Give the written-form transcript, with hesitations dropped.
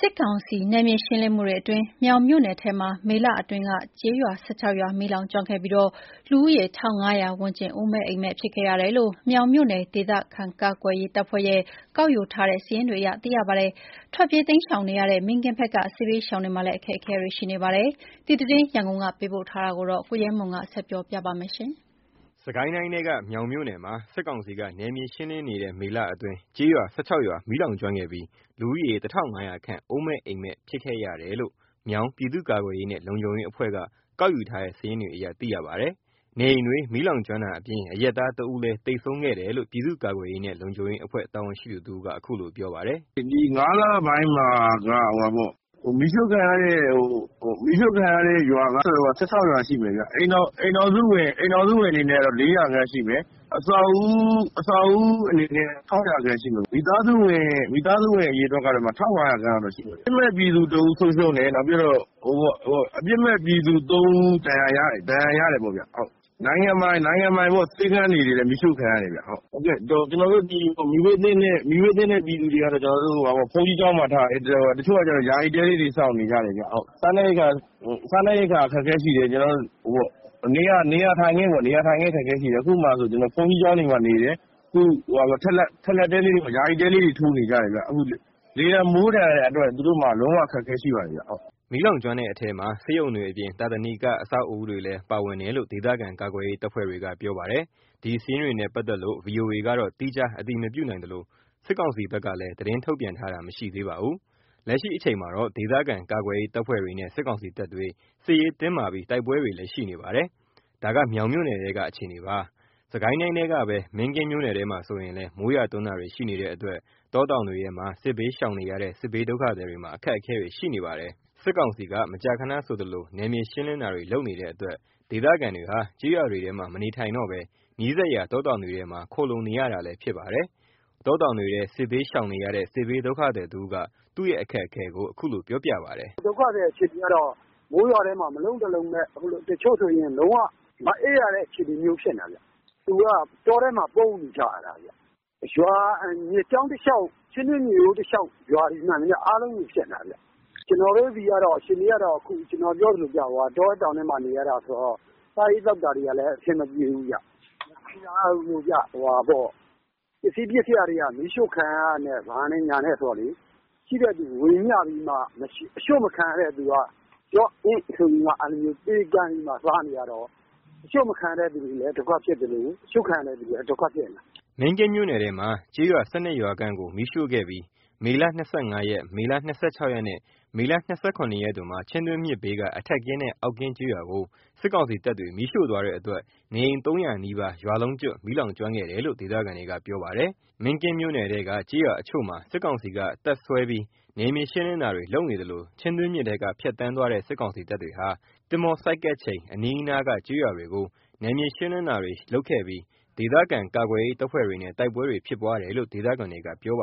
စစ်ကောင်စီနယ်မြေရှင်းလင်းမှုတွေအတွင်းမြောင်မြို့နယ်ထဲမှာမေလအတွင်းကကျေးရွာ16ရွာမီးလောင်ကျွမ်းခဲ့ပြီးလူဦးရေ1500ဝန်းကျင်အိုးမဲ့အိမ်မဲ့ဖြစ်ခဲ့ရတယ်လို့မြောင်မြို့နယ်ဒေသခံကာကွယ်ရေးတပ်ဖွဲ့ရဲ့ကောက်ယူထားတဲ့စာရင်းတွေအရသိရပါတယ်။ထွက်ပြေးတိမ်းရှောင်နေရတဲ့မင်းကင်းဘက်ကစစ်ဘေးရှောင်တွေမှာလည်းအခက်အခဲတွေရှိနေပါတယ်။ဒီသတင်းရန်ကုန်ကပေးပို့ထားတာကိုကိုရဲမွန်ကဆက်ပြောပြပါမယ်။စကိုင်းတိုင်းထဲကမြောင်မြို့နယ်မှာစစ်ကောင်စီကနယ်မြေရှင်းလင်းနေတဲ့မေလအတွင်းကျေးရွာ16ရွာမီးလောင်ကျွမ်းခဲ့ပြီးလူဦးရေ1500ခန့်အိုးမဲ့အိမ်မဲ့ဖြစ်ခဲ့ရတယ်လို့မြောင်ပြည်သူ့ကာကွယ်ရေးနဲ့လုံခြုံရေးအဖွဲ့ကကောက်ယူထားတဲ့စာရင်းတွေအရသိရပါတယ်။နေအိမ်တွေမီးလောင်ကျွမ်းတာအပြင်အရပ်သားတဦးလည်းသေဆုံးခဲ့တယ်လို့ပြည်သူ့ကာကွယ်ရေးနဲ့လုံခြုံရေးအဖွဲ့တာဝန်ရှိသူတဦးကအခုလိုပြောပါတယ်။ဒီ9လပိုင်းမှာမီးရှို့ခံရတဲ့ရွာက16ရွာရှိမယ်ဗျ။အိမ်တော်စုဝင်အနေနဲ့တော့400ခန့်ရှိမယ်။အဆောက်အဦးအနေနဲ့600ခန့်ရှိမယ်။မိသားစုဝင်အရေအတွက်ကတော့1500ခန့်တော့ရှိမယ်။အပြစ်မဲ့ပြည်သူတဦးဆုံးရှုံးတယ်။နောက်ပြီးတော့အပြစ်မဲ့ပြည်သူ3ဦးဒဏ်ရာရတယ်ပေါ့ဗျ။နိုင်ငံပိုင်ပေါ့ဆေးခန်းတွေလည်းမီးရှို့ခံရတယ်ဗျ။ကျွန်တော်တို့ဒီမီးဘေးသင့်တဲ့ပြည်သူတွေကတော့ကျွန်တော်တို့ဘုန်းကြီးကျောင်းမှာထားတယ်။တချို့ကကျတော့ယာယီတဲလေးတွေစောင့်နေကြတယ်ဗျ။စားနပ်ရိက္ခာအခက်အခဲရှိတယ်။ကျွန်တော်တို့နေရာထိုင်ခင်းအခက်အခဲရှိတယ်။အခုမှဆိုကျွန်တော်ဘုန်းကြီးကျောင်းတွေမှာနေတယ်။အခုထက်လက်တဲလေးတွေယာယီတဲလေးတွေထိုးနေကြတယ်ဗျ။အခုလေဒံမိုးဒဏ်အတွက်သူတို့မှာလုံးဝအခက်အခဲရှိပါတယ်ဗျ။မီးလောင်ကျွမ်းတဲ့အထဲမှာဆေးရုံတွေအပြင်သာသနိကအဆောက်အဦတွေလည်းပါဝင်တယ်လို့ဒေသခံကာကွယ်ရေးတပ်ဖွဲ့တွေကပြောပါတယ်။ဒီစာရင်းတွေနဲ့ပတ်သက်လို့ VOA ကတော့သီးခြားအတည်မပြုနိုင်သလိုစစ်ကောင်စီဘက်ကလည်းသတင်းထုတ်ပြန်ထားတာမရှိသေးပါဘူး။လက်ရှိအချိန်မှာတော့ဒေသခံကာကွယ်ရေးတပ်ဖွဲ့တွေနဲ့စစ်ကောင်စီတပ်တွေစစ်ရေးတင်းမာပြီးတိုက်ပွဲတွေလည်းရှိနေပါတယ်။ဒါကမြောင်မြို့နယ်ထဲကအခြေအနေပါ။စကိုင်းတိုင်းထဲကပဲမင်းကင်းမြို့နယ်ထဲမှာဆိုရင်လည်းမိုးရွာသွန်းတာတွေရှိနေတဲ့အတွက်တောတောင်တွေထဲမှာစစ်ဘေးရှောင်နေရတဲ့စစ်ဘေးဒုက္ခသည်တွေမှာအခက်အခဲတွေရှိနေပါတယ်။စစ်ကောင်စီကမကြာခဏဆိုသလိုနယ်မြေရှင်းလင်းတာတွေလုပ်နေတဲ့အတွက်ဒေသခံတွေဟာကျေးရွာတွေထဲမှာမနေထိုင်တော့ဘဲနီးစပ်ရာတောတောင်တွေထဲမှာခိုလှုံနေရတာလည်းဖြစ်ပါတယ်။တောတောင်တွေထဲစစ်ဘေးရှောင်နေရတဲ့စစ်ဘေးဒုက္ခသည်တဦးကသူ့ရဲ့အခက်အခဲကိုအခုလိုပြောပြပါတယ်။ဒုက္ခသည်အခြေအနေကတော့မိုးရွာထဲမှာမလုံးတလုံးနဲ့အခုတချို့ဆိုရင်လုံးဝမအေးရတဲ့အခြေအနေမျိုးဖြစ်နေတာဗျ။သူကတောထဲမှာပုံနေကြရတာဗျ။ရွာမြေကြောင်းတစ်လျှောက်ချင်းချင်းမျိုးတစ်လျှောက်ရွာဒီမှန်တယ်အားလုံးကိုဖြစ်နေတာဗျ။ကျွန်တော်တို့ဒီကတော့အခြေအနေကတော့အခုကျွန်တော်ပြောသလိုကြောတောတောင်ထဲမှာနေရတာဆိုတော့စားရေးသောက်တာတွေကလည်းအဆင်မပြေဘူးဗျ။ဒါဟိုပေါ့ပစ္စည်းတွေကမီးရှို့ခံရတဲ့ဘာနဲ့ညာနဲ့ဆိုတော့လေရှိတဲ့သူဝင်ညပြီးမှအရှို့မခံရတဲ့သူကကြောအင်းဆိုပြီးမှအဲ့လိုမျိုးပေးကမ်းပြီးမှစားနေရတော့အရှို့မခံရတဲ့သူတွေလည်းဒုက္ခဖြစ်တယ်လို့အရှို့ခံရတဲ့သူတွေဒုက္ခဖြစ်နေတာမင်းကင်းမြို့နယ်ထဲမှာကျေးရွာ12ရွာခန့်ကိုမီးရှို့ခဲ့ပြီးမေလ25ရက်မေလ26ရက်နဲ့မေလ28ရက်တို့မှာချင်းတွင်းမြစ်ဘေးကအထက်ကင်းနဲ့အောက်ကင်းကျေးရွာကိုစစ်ကောင်စီတပ်တွေမီးရှို့သွားတဲ့အတွက်နေအိမ်300နီးပါးရွာလုံးကျွတ်မီးလောင်ကျွမ်းခဲ့တယ်လို့ဒေသခံတွေကပြောပါတယ်။မင်းကင်းမြို့နယ်ထဲကကျေးရွာအချို့မှာစစ်ကောင်စီကတပ်ဆွဲပြီးနေမြေရှင်းလင်းတာတွေလုပ်နေသလိုချင်းတွင်းမြစ်ထဲကဖြတ်တန်းသွားတဲ့စစ်ကောင်စီတပ်တွေဟာတင်မော်စိုက်ကက်ချိန်အနီးအနားကကျေးရွာတွေကိုနယ်မြေရှင်းလင်းတာတွေလုပ်ခဲ့ပြီးဒေသခံကာကွယ်ရေးတပ်ဖွဲ့တွေနဲ့တိုက်ပွဲတွေဖြစ်ပွားတယ်လို့ဒေသခံတွေကပြောပါ